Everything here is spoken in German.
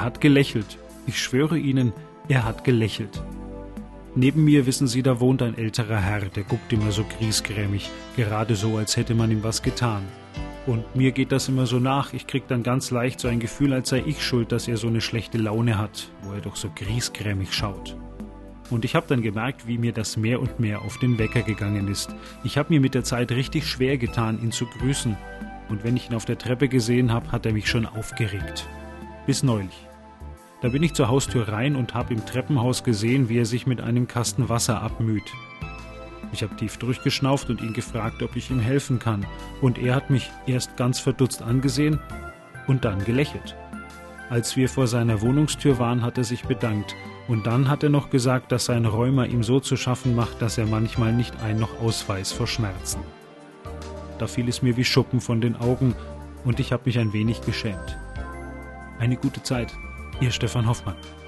Er hat gelächelt. Ich schwöre Ihnen, er hat gelächelt. Neben mir, wissen Sie, da wohnt ein älterer Herr, der guckt immer so griesgrämig, gerade so, als hätte man ihm was getan. Und mir geht das immer so nach, ich krieg dann ganz leicht so ein Gefühl, als sei ich schuld, dass er so eine schlechte Laune hat, wo er doch so griesgrämig schaut. Und ich habe dann gemerkt, wie mir das mehr und mehr auf den Wecker gegangen ist. Ich habe mir mit der Zeit richtig schwer getan, ihn zu grüßen. Und wenn ich ihn auf der Treppe gesehen habe, hat er mich schon aufgeregt. Bis neulich. Da bin ich zur Haustür rein und habe im Treppenhaus gesehen, wie er sich mit einem Kasten Wasser abmüht. Ich habe tief durchgeschnauft und ihn gefragt, ob ich ihm helfen kann. Und er hat mich erst ganz verdutzt angesehen und dann gelächelt. Als wir vor seiner Wohnungstür waren, hat er sich bedankt. Und dann hat er noch gesagt, dass sein Rheuma ihm so zu schaffen macht, dass er manchmal nicht ein- noch aus weiß vor Schmerzen. Da fiel es mir wie Schuppen von den Augen und ich habe mich ein wenig geschämt. Eine gute Zeit. Ihr Stefan Hoffmann.